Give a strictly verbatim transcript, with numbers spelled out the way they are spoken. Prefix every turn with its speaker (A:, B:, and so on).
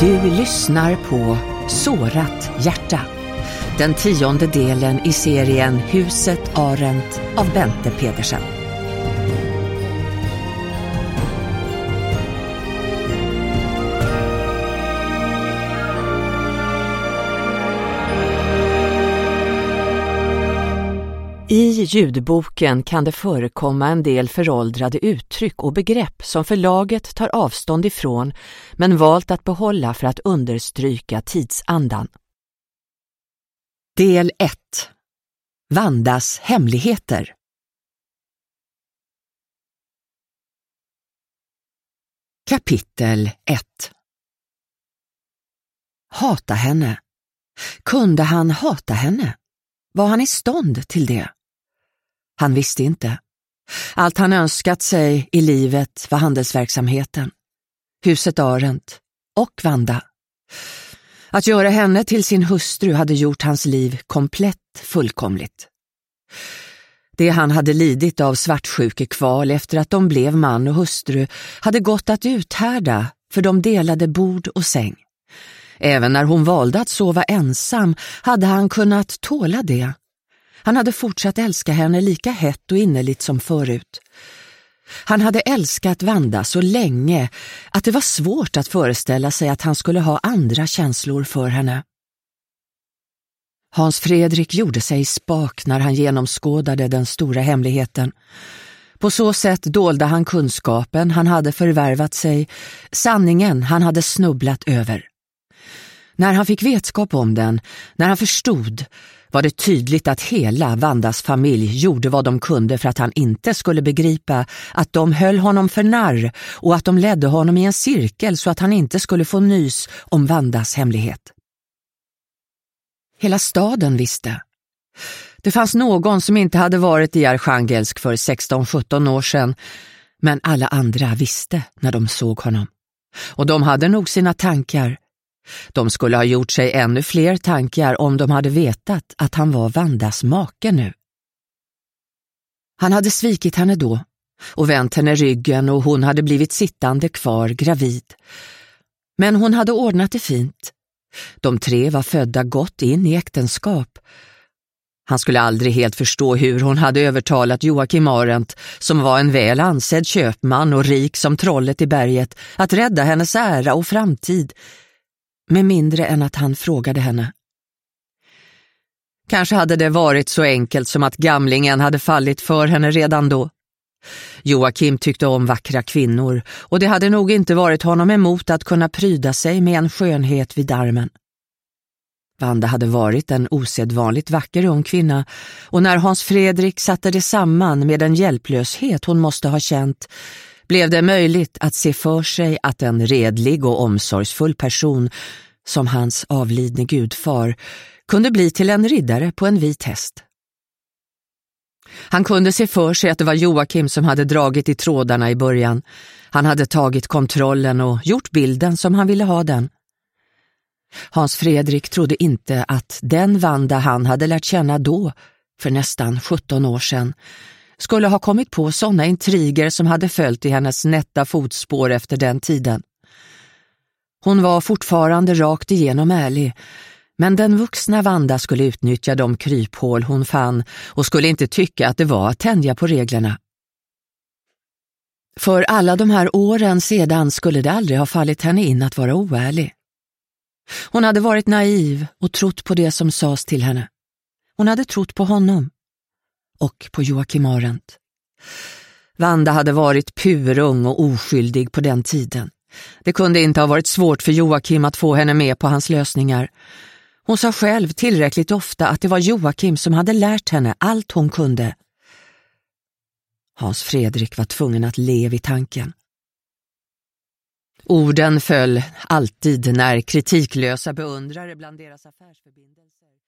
A: Du lyssnar på Sårat hjärta, den tionde delen i serien Huset Arendt av Bente Pedersen. I ljudboken kan det förekomma en del föråldrade uttryck och begrepp som förlaget tar avstånd ifrån men valt att behålla för att understryka tidsandan. Del ett. Vandas hemligheter. Kapitel ett. Hata henne. Kunde han hata henne? Var han i stånd till det? Han visste inte. Allt han önskat sig i livet var handelsverksamheten, huset Arendt och Vanda. Att göra henne till sin hustru hade gjort hans liv komplett fullkomligt. Det han hade lidit av svartsjukekval efter att de blev man och hustru hade gått att uthärda, för de delade bord och säng. Även när hon valde att sova ensam hade han kunnat tåla det. Han hade fortsatt älska henne lika hett och innerligt som förut. Han hade älskat Vanda så länge att det var svårt att föreställa sig att han skulle ha andra känslor för henne. Hans Fredrik gjorde sig spak när han genomskådade den stora hemligheten. På så sätt dolde han kunskapen han hade förvärvat sig, sanningen han hade snubblat över. När han fick vetskap om den, när han förstod, var det tydligt att hela Vandas familj gjorde vad de kunde för att han inte skulle begripa att de höll honom för narr och att de ledde honom i en cirkel så att han inte skulle få nys om Vandas hemlighet. Hela staden visste. Det fanns någon som inte hade varit i Arkhangelsk för sexton sjutton år sedan, men alla andra visste när de såg honom. Och de hade nog sina tankar. De skulle ha gjort sig ännu fler tankar om de hade vetat att han var Vandas make nu. Han hade svikit henne då och vänt henne ryggen och hon hade blivit sittande kvar gravid. Men hon hade ordnat det fint. De tre var födda gott in i äktenskap. Han skulle aldrig helt förstå hur hon hade övertalat Joakim Arendt, som var en väl ansedd köpman och rik som trollet i berget, att rädda hennes ära och framtid, med mindre än att han frågade henne. Kanske hade det varit så enkelt som att gamlingen hade fallit för henne redan då. Joakim tyckte om vackra kvinnor och det hade nog inte varit honom emot att kunna pryda sig med en skönhet vid armen. Vanda hade varit en osedvanligt vacker ung kvinna, och när Hans Fredrik satte det samman med den hjälplöshet hon måste ha känt, blev det möjligt att se för sig att en redlig och omsorgsfull person, som hans avlidne gudfar, kunde bli till en riddare på en vit häst. Han kunde se för sig att det var Joakim som hade dragit i trådarna i början. Han hade tagit kontrollen och gjort bilden som han ville ha den. Hans Fredrik trodde inte att den Vanda han hade lärt känna då, för nästan sjutton år sedan, skulle ha kommit på sådana intriger som hade följt i hennes nätta fotspår efter den tiden. Hon var fortfarande rakt igenom ärlig, men den vuxna Vanda skulle utnyttja de kryphål hon fann och skulle inte tycka att det var att tänja på reglerna. För alla de här åren sedan skulle det aldrig ha fallit henne in att vara oärlig. Hon hade varit naiv och trott på det som sades till henne. Hon hade trott på honom och på Joakim Arendt. Vanda hade varit purung och oskyldig på den tiden. Det kunde inte ha varit svårt för Joakim att få henne med på hans lösningar. Hon sa själv tillräckligt ofta att det var Joakim som hade lärt henne allt hon kunde. Hans Fredrik var tvungen att le vid tanken. Orden föll alltid när kritiklösa beundrare bland deras affärsförbindelser